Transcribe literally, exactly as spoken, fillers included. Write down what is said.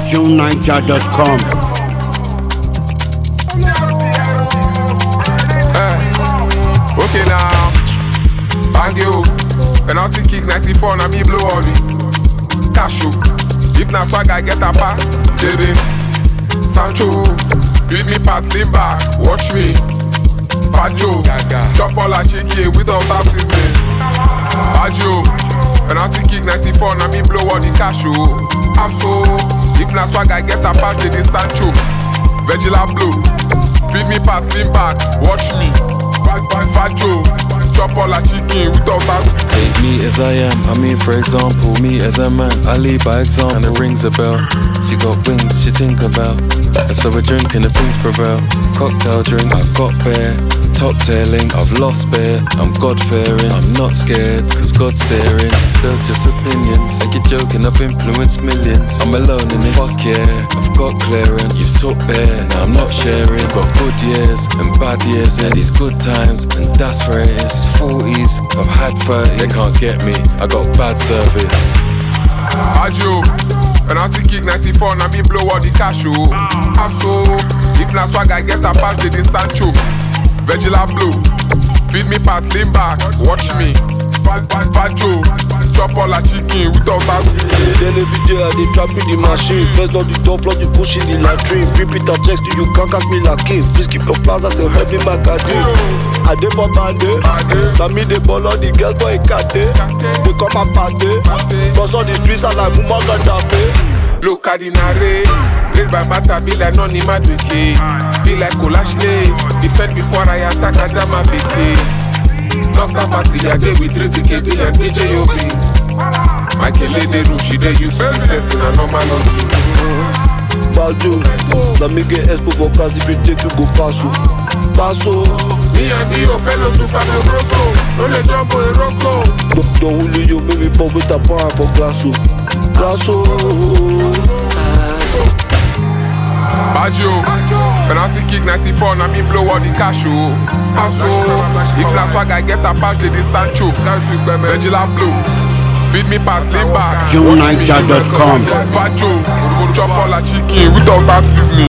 june niger dot com. Eh, okay now, bang you. Penalty kick ninety-four, na me blow all the cash you. If na swag I get a pass, J D Sancho, feed me pass, lean back, watch me. Bajo, chop all a chicken without a system. Bajo, penalty kick ninety-four, na me blow all the cash you. Aso, if na swag I get a pass, J D Sancho, Vegila blow, feed me pass, lean back, watch me. Bajo, chop all a chicken without a system. Take me as I am, I mean for example, me as a man, I lead by example. And it rings a bell, she got wings, she think about. And so we drink and the things prevail. Cocktail drinks, I've got bear, top tier links, I've lost bear, I'm God-fearing, I'm not scared, cause God's staring. Those just opinions, like you're joking, I've influenced millions. I'm alone in it, fuck yeah, I've got clearance. You took bear, now I'm not sharing. Got good years and bad years in these good times, and that's where it is. Forties, I've had thirties, they can't get me, I got bad service. Ajo, penalty kick ninety-four, na me blow all the cash you. Aso, if na swag I get a pass, J D Sancho, Vegila blow, feed me pass, lean back, watch me. Bajo, chop all a chicken without a system. Then every day I dey trap in the machine. First on the top floor, you push in the latrine. Repeat a text to you, can't catch me like king. Please keep your plans and help me my garden. I dey for bande, now me dey ball all the girls boy kate. They come and party, cross all the streets and like mama got tape. Look at the nare, read by matter, be like noni maduke. Be like Kolashle, defend before I attack Adama Beke. Doctor Party, I dey with three C K D and D J O B. Michael Lede room, she dey use fifty cents in a normal lounge. Bajo, now me get expo for cars if you take you go passo. Passo. Me and the Opelo to Fabio Grosso, no le jumbo e rocco. Don't will you make me pop with a pan for Glasso. Glasso. Bajo, penalty kick ninety-four, na me blow all the cash you. Aso, if na swag I get a pass, J D Sancho, Vegila blow, feed me pass, lean back, june niger dot com. Bajo, chop all a chicken without a seasoning.